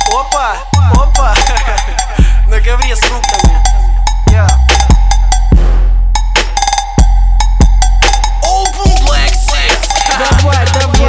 Опа, опа, на ковре с руками. Open Black Six. Давай,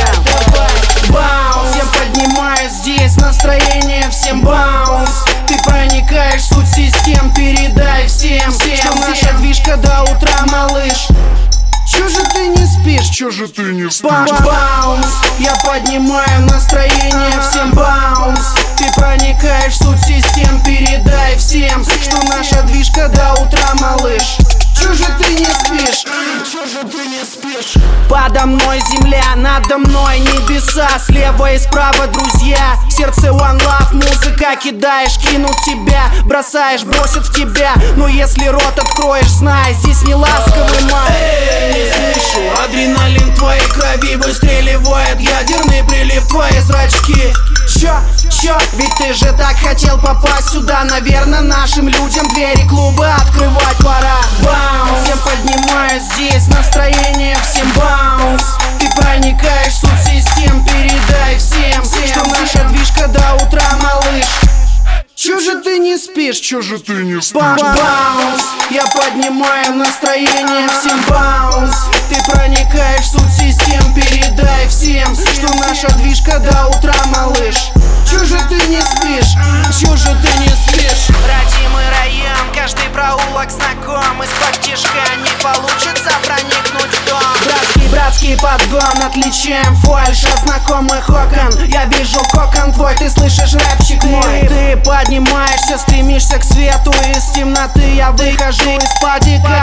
баунс. Я поднимаю здесь настроение, всем баунс. Ты проникаешь в суть систем, передай всем, что наша движка до утра, малыш. Чё же ты не спишь? Чё же ты не спишь? Баунс. Я поднимаю настроение, всем баунс. Ты проникаешь в суть систем, передай всем, что наша движка до утра, малыш. Чё же ты не спишь? Чё же ты не спишь? Подо мной земля, надо мной небеса, слева и справа друзья. В сердце one love, музыка, кидаешь, кинут тебя, бросаешь, бросят в тебя. Но если рот откроешь, знай, здесь не ласковый май. Не слышу, адреналин в твоей крови выстреливает, ядерный прилив в твои зрачки. Чё? Ведь ты же так хотел попасть сюда. Наверное, нашим людям двери клуба открывать пора. Баунс. Я поднимаю здесь настроение, всем баунс. Ты проникаешь в суть систем, передай всем, что наша движка до утра, малыш. Чё же ты не спишь? Чё же ты не спишь? Баунс. Я поднимаю настроение, всем баунс. Ты проникаешь в суть систем, передай всем, что наша движка до утра, малыш. Чё же ты не спишь? Чё же ты не спишь? Родимый район, каждый проулок знаком. Из-под тишка не получится проникнуть в дом. Братский подгон, отличаем фальшь от знакомых окон. Я вижу кокон твой, ты слышишь рэпчик мой. Ты поднимаешься, стремишься к свету. Из темноты я выхожу из падика.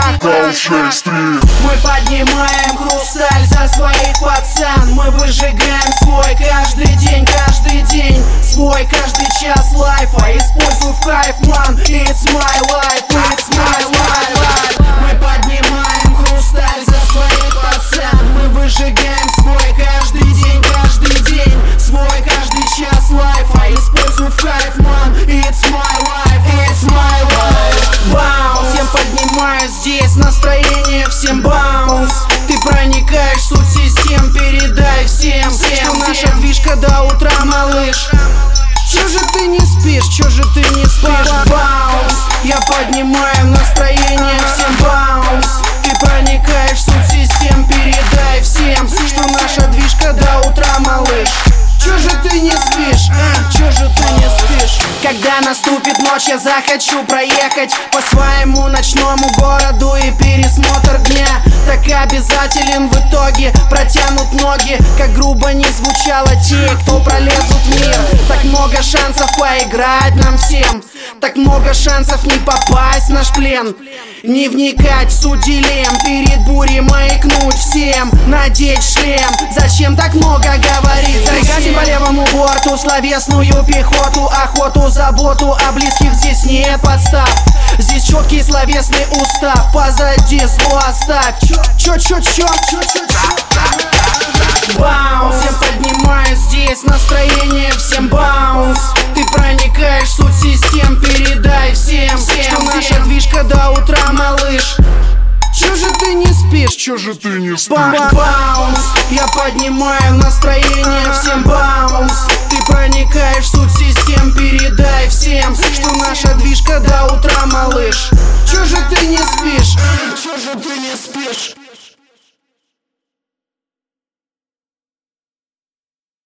Мы поднимаем хрусталь за своих пацан. Мы выжигаем свой каждый день, свой каждый час лайфа. Используй в кайф, man, it's my life, it's my life. Мы поднимаем хрусталь за своих пацан. Мы выжигаем свой каждый день, свой каждый час лайфа. Используй в кайф, man, it's my life, it's my life. Баунс. Я поднимаю здесь настроение, всем баунс. Ты проникаешь в суть систем, передай всем, что наша движка до утра, малыш. Чё же ты не спишь? Чё же ты не спишь? Баунс. Я поднимаю настроение, всем баунс. Ты проникаешь в суть систем, передай всем, что наша движка до утра, малыш. Чё же ты не спишь? Чё же ты не спишь? Когда наступит ночь, я захочу проехать по своему ночному городу, и пересмотр дня так обязателен в итоге. Протянут ноги, как грубо не звучало, те, кто пролезут в мир. Так много шансов поиграть нам всем, так много шансов не попасть в наш плен. Не вникать в суть дилемм, перед бурей маякнуть всем, надеть шлем. Зачем так много говорить? Зарегать по левому борту словесную пехоту, охоту, заботу о близких здесь нет подстав. Здесь четкий словесный устав, позади зло оставь. Чё? Баунс. Я поднимаю здесь настроение, всем баунс. Ты проникаешь в суть систем, передай всем, что наша движка до утра, малыш. Чё же ты не спишь? Чё же ты не спишь? Баунс. Я поднимаю настроение, всем баунс. Ты проникаешь в суть систем, передай всем, что наша движка до утра, малыш. Чё же ты не спишь? Чё же ты не спишь?